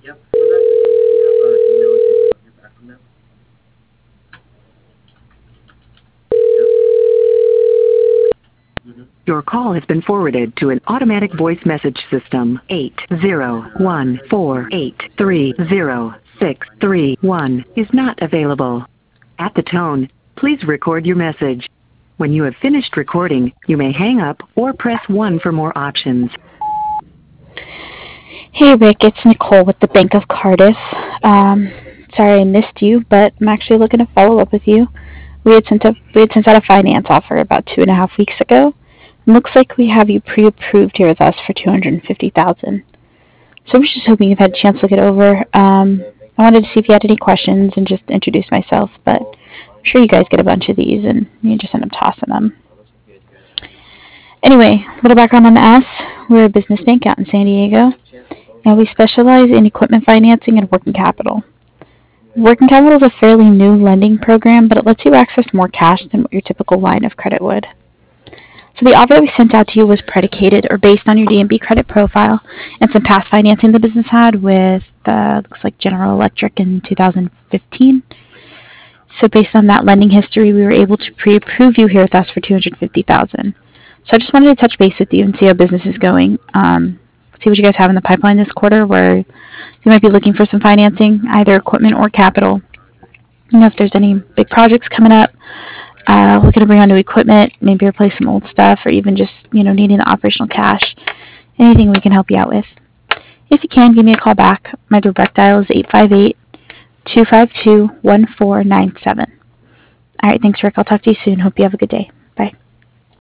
Yep. For that, do you have an email I can hear back from them? Mm-hmm. Your call has been forwarded to an automatic voice message system. 801-483-0631 is not available. At the tone, please record your message. When you have finished recording, you may hang up or press 1 for more options. Hey Rick, it's Nicole with the Bank of Cardiff. Sorry I missed you, but I'm actually looking to follow up with you. We had sent out a finance offer about 2.5 weeks ago. It looks like we have you pre-approved here with us for $250,000. So I was just hoping you've had a chance to look it over. I wanted to see if you had any questions and just introduce myself, but I'm sure you guys get a bunch of these and you just end up tossing them. Anyway, a little background on us. We're a business bank out in San Diego, and we specialize in equipment financing and working capital. Working capital is a fairly new lending program, but it lets you access more cash than what your typical line of credit would. So the offer we sent out to you was predicated or based on your D&B credit profile and some past financing the business had with, looks like General Electric in 2015. So based on that lending history, we were able to pre-approve you here with us for $250,000. So I just wanted to touch base with you and see how business is going. See what you guys have in the pipeline this quarter where you might be looking for some financing, either equipment or capital. You know, if there's any big projects coming up, looking to bring on new equipment, maybe replace some old stuff, or even just, needing the operational cash. Anything we can help you out with. If you can, give me a call back. My direct dial is 858-252-1497. All right, thanks, Rick. I'll talk to you soon. Hope you have a good day.